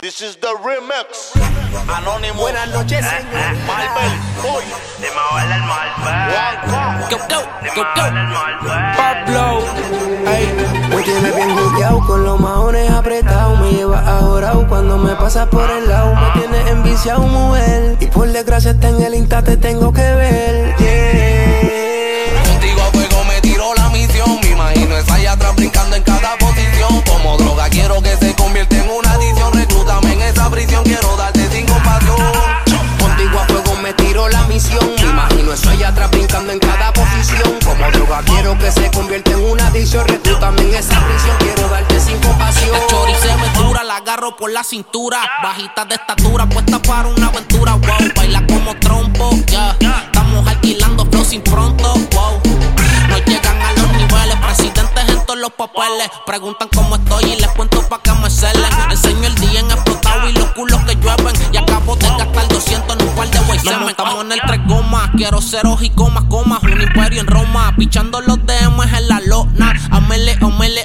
This is the remix. Anónimo. Buenas noches, señor. Marvel. Hoy. De Mabel el Marvel. De Mabel el Marvel. Pablo. Ey. Me tiene bien jugueado con los maones apretados. Me lleva ahora cuando me pasas por el lado. Me tienes enviciado, mujer. Y por desgracia está en el Insta, te tengo que ver. Yeah. Contigo a fuego me tiró la misión. Me imagino esa allá atrás brincando en cada posición. Como droga quiero que se convierta en una adicción. Reclútame en esa prisión, quiero darte sin compasión. Contigo a fuego me tiró la misión. Me imagino eso allá atrás brincando en cada posición. Como droga quiero que se convierta en una adicción. Reclútame en esa prisión, quiero darte sin compasión. El chori se me dura, la agarro por la cintura. Bajita de estatura, puesta para una aventura. Wow, baila como trompo, ya. Estamos alquilando flow sin pronto, wow. No llegan a los niveles, presidentes en todos los papeles. Preguntan cómo estoy y les cuento pa' que me celen. Enseño el día en explotado y los culos que llueven. Y acabo de gastar 200 en un par de Weissemen. Estamos en el 3 gomas, quiero ceros y comas. Un imperio en Roma, pichando los DMs en la lona. Amele.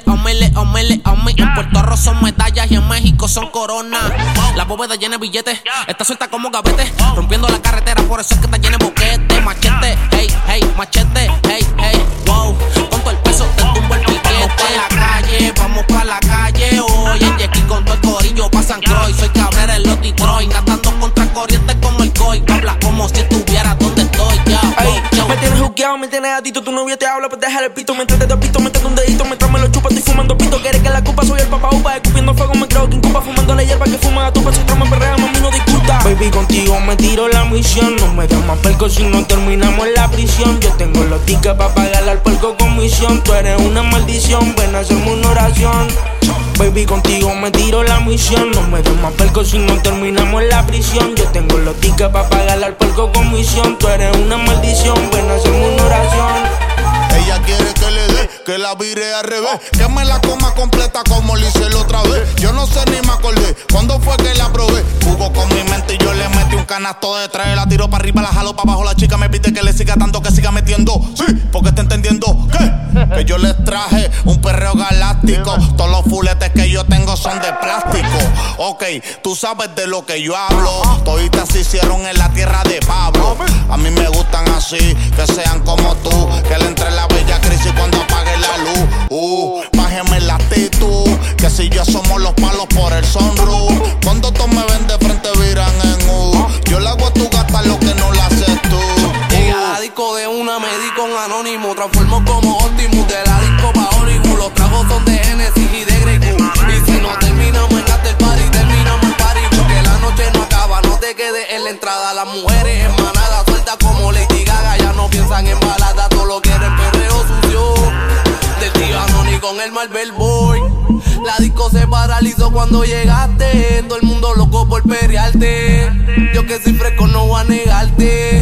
En Puerto Rico son medallas y en México son coronas. La bóveda llena de billetes, está suelta como gavete. Rompiendo la carretera, por eso es que está llena de boquete. Machete, hey, machete, hey, wow. Con todo el peso te tumbo el piquete. Vamos pa' la calle hoy. En Yeki con todo el corillo pasan Croy. Soy Cabrera en los Detroit, nadando contra corriente como el Coy. Habla como si estuviera donde estoy, ya. Me tienes jugueado, me tienes adicto. Tu novia te habla, pues dejar el pito. Mientras te despito, metes un dedito. Mientras me lo chupas, estoy fumando pito. Quieres que la culpa soy el papá upa. Escupiendo fuego, me creo que incupa. Fumando la hierba que fuma a tu paso. Me perrea, mami, no discuta. Baby, contigo me tiro la misión. No me das más perco si no terminamos en la prisión. Yo tengo los tickets para pagarle al puerco con misión. Tú eres una maldición, ven a hacerme una oración. Baby, contigo me tiro la misión. No me des más perco si no terminamos en la prisión. Yo tengo los tickets para pagarle al puerco con misión. Tú eres una maldición, ven a hacerme una oración. Ella quiere que le dé, que la vire al revés. Que me la coma completa como le hice la otra vez. Yo no sé ni me acordé cuándo fue que la probé. Jugó con mi mente y yo le metí un canasto de 3. La tiro para arriba, la jalo para abajo. La chica me pide que le siga tanto, que siga metiendo. Sí, porque está entendiendo que yo les traje un perreo galáctico. Todos los fuletes que yo tengo son de plástico. Ok, tú sabes de lo que yo hablo. Toditas se hicieron en la tierra de Pablo. A mí me gustan así, que sean como tú. Que le entre la bella crisis cuando apague la luz. Bájeme la actitud, que si yo somos los palos por el sunroof. Cuando todos me ven de frente viran en yo le hago a tu gata lo que no la haces tú. Llegué a la disco de una, me di con Anónimo. Transformo como Optimus, de la disco pa' Hollywood. Los tragos son de Genesis y de Grey Goose. Y si no terminamos en after party, terminamos en party. Porque la noche no acaba, no te quedes en la entrada. Las mujeres en manada, sueltas como Lady Gaga. Ya no piensan en balada, solo quieren perreo sucio. Del tío Anoni con el Marvel Boy. La disco se paralizó cuando llegaste. Todo el mundo loco por perrearte. Yo que soy fresco no voy a negarte.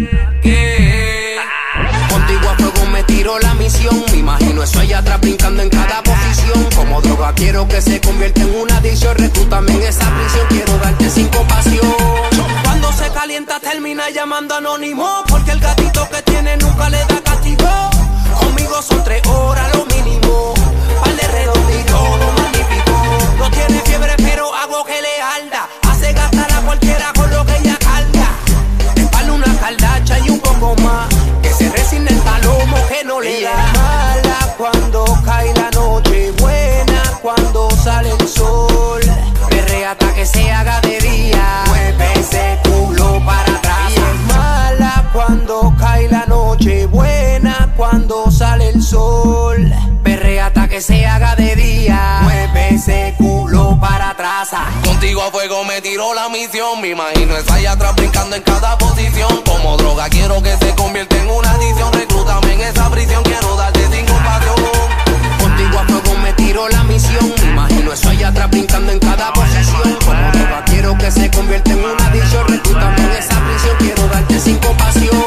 Contigo a fuego me tiro la misión. Me imagino eso allá atrás brincando en cada posición. Como droga quiero que se convierta en una adicción. Reclútame en esa prisión, quiero darte sin compasión. Cuando se calienta termina llamando anónimo. Porque el gatito que tiene nunca le da castigo. Conmigo son 3 horas lo mínimo. Par de redondito, lo magnífico. No tiene fiebre pero hago que le arda. Hace gastar a cualquiera con lo que ella carga. Espalda una caldacha y un poco más. Que se resigne el palomo que no le da. Mala cuando cae la noche, buena cuando sale el sol. Perrea hasta que se haga de día. Mueve ese culo para atrás. Y es mala cuando cae la noche, buena cuando sale el sol. Perrea hasta que se haga de día. Mueve ese culo para atrás. Contigo a fuego me tiró la misión. Me imagino esa allá atrás brincando en cada posición. Como droga quiero que se convierta en una adicción. Reclútame en esa prisión, quiero darte sin compasión. Contigo a fuego me tiro la misión. Me imagino eso allá atrás brincando en cada posición. Como droga quiero que se convierta en una adicción. Reclútame en esa prisión, quiero darte sin compasión.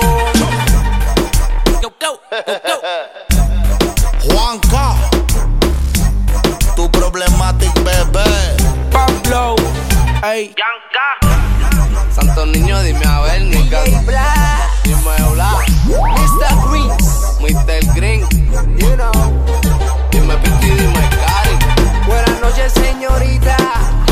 Juanca, tu problematic bebé. Pablo, ey. Yanka. Santo niño, dime a ver, nigga. Dime a hablar. Mr. Green, Mr. Green. you know. Dime Piqui, dime Cari. Buenas noches, señorita.